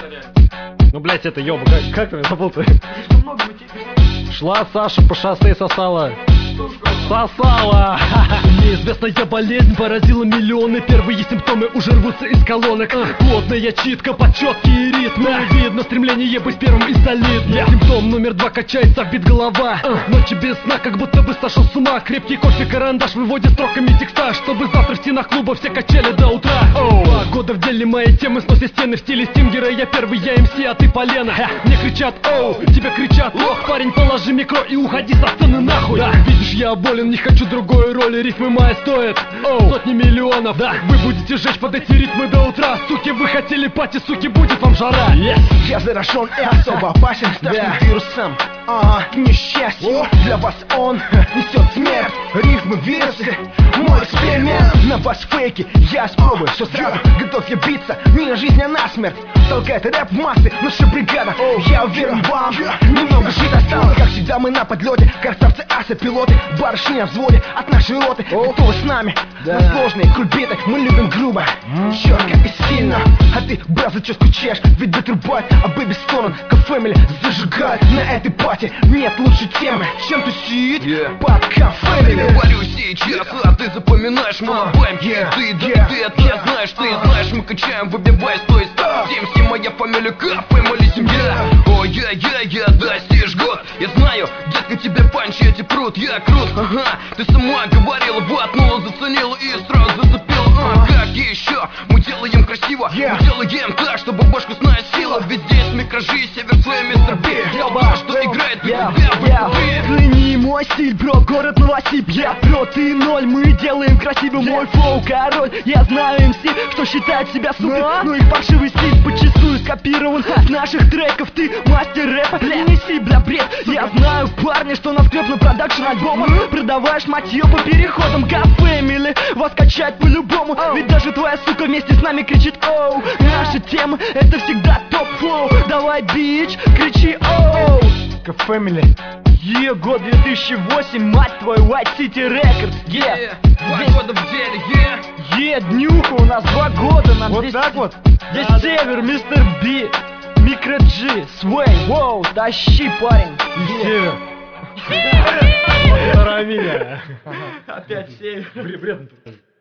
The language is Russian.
Ну, блять, это ёба, как ты забыл-то? Шла Саша по шоссе, сосала. Сосала! Неизвестная болезнь поразила миллионы. Первые симптомы уже рвутся из колонок. Плотная читка под четкие ритмы. Видно стремление быть первым и солидным. Симптом номер 2: качается, бит голова. Ночи без сна, как будто бы сошел с ума. Крепкий кофе, карандаш выводит строками текста, чтобы завтра в стенах клуба все качали до утра. 2 года в деле, мои темы сносят стены в стиле Стингера. Я первый, я МС, а ты полено. Мне кричат оу, тебе кричат лох. Парень, положи микро и уходи со сцены нахуй. Видишь, я болен, не хочу другой роли. Рифмы мои стоят сотни миллионов. Вы будете жечь под эти ритмы до утра. Суки, вы хотели пати, суки, будет вам жара. Я заражен и особо опасен страшным вирусом, к несчастью. Для вас он несет смерть. Рифмы, вирусы, мой эксперимент. На вас фейки, я спробую все сразу. Готов я биться, не на жизнь, а на смерть. Толкает рэп в массы, наша бригада. Я уверен, вам немного жить осталось. Как всегда мы на подлете, красавцы, асы, пилоты. Барышни на взводе от нашей роты. Готовы с нами на сложные кульбиты. Мы любим грубо, четко и сильно. А ты, брат, за чё скучаешь? Ведь бит рубать, а бэби стонан, как фэмили зажигает. На этой пати нет лучшей темы, чем тусить под кафэмили. Говорю сейчас, а ты запоминаешь, мы лобаем хиты. Ты это знаешь, ты знаешь, мы качаем, выбивая 100 из 170. Моя фамилия Кафэмили, семья. О, я достишь год. Я знаю, детка, тебе панчи эти прут. Я крут, ты сама говорила, ватнула, заценила и сразу зацепила. Как еще? Мы делаем красиво, мы делаем так, чтобы башку сносила. Ведь здесь микрожи, Север Слэм, Мистер Би. Что играет для тебя в B2B. Взгляни мой стиль, бро, город Новосиб. Я бро, ты ноль, мы делаем красивый мой флоу, король. Я знаю МС, кто считает себя супер, но их паршивый стиль подчастую скопирован с наших треков. Ты мастер рэпа, не неси, бля, бред. Я знаю, парни, что наскреб на продакшн альбома. Продаваешь матьё по переходам. Кафэмили вас качать по-любому. Ведь даже твоя сука вместе с нами кричит оу. Наша тема — это всегда топ-флоу. Давай, бич, кричи оу. Кафэмили. Год 2008, мать твою, White City Records. 2 года в деле, днюха, у нас 2 года. Нам Вот здесь, так вот. Здесь Север, Мистер Би, Микро Джи, Свей, воу, тащи, парень. И Север. Здорово меня. Опять Север. Вредно.